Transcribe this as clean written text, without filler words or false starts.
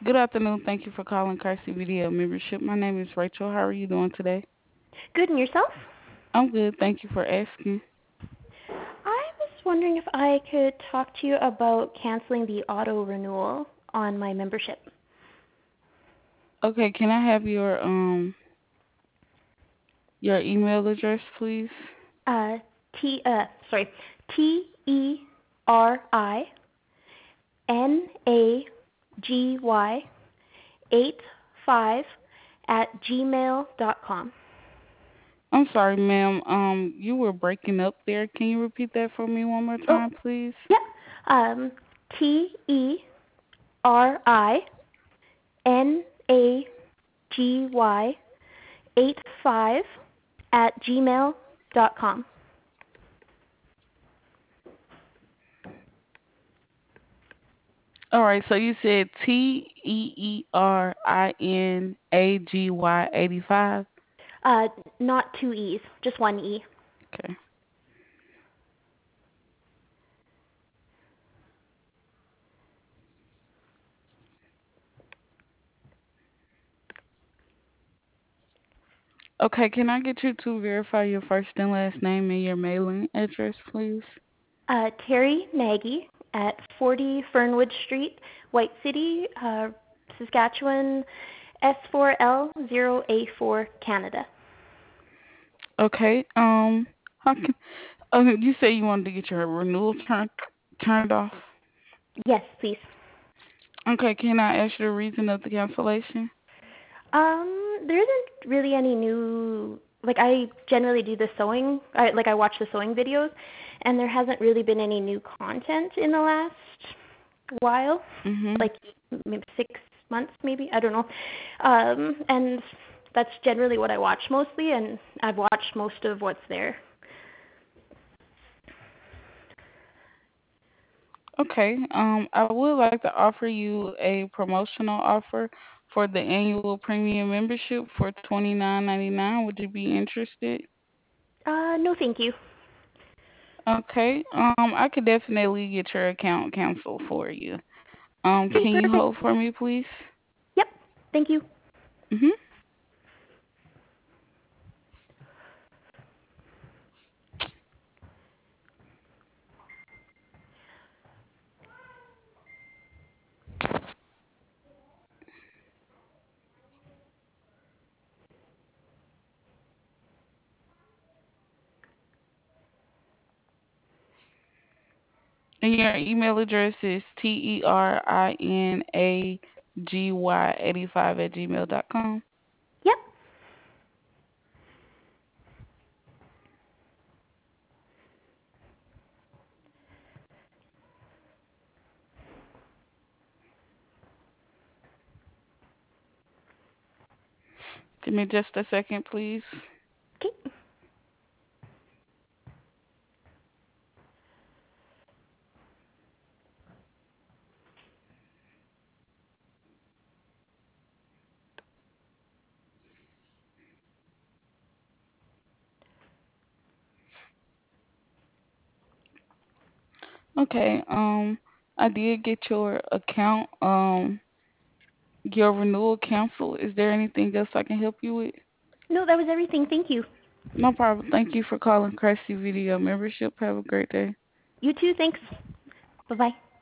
Good afternoon. Thank you for calling Christy Video Membership. My name is Rachel. How are you doing today? Good, and yourself? I'm good. Thank you for asking. I was wondering if I could talk to you about canceling the auto renewal on my membership. Okay, can I have your email address, please? Uh, sorry, TERINAGY 85 at gmail.com. I'm sorry, ma'am. You were breaking up there. Can you repeat that for me one more Oh, time, please? yep. TERINAGY 85 at gmail.com. All right. So you said TEERINAGY 85. Uh, Not two E's, just one E. Okay. Okay. Can I get you to verify your first and last name and your mailing address, please? Terry Nagy at 40 Fernwood Street, White City, Saskatchewan, S4L0A4, Canada. Okay. How can you say you wanted to get your renewal turned off? Yes, please. Okay, can I ask you the reason of the cancellation? There isn't really any new. Like I generally do the sewing. I watch the sewing videos, and there hasn't really been any new content in the last while. Mhm. Like maybe 6 months, maybe I don't know. And that's generally what I watch mostly, and I've watched most of what's there. Okay. I would like to offer you a promotional offer for the annual premium membership for $29.99. Would you be interested? No, thank you. Okay. I could definitely get your account canceled for you. Okay, Can you perfect. hold for me, please? Yep, thank you. Mhm. And your email address is TERINAGY 85 at gmail.com. Yep. Give me just a second, please. Okay. Okay, I did get your account, your renewal canceled. Is there anything else I can help you with? No, that was everything. Thank you. No problem. Thank you for calling Cresty Video Membership. Have a great day. You too. Thanks. Bye bye.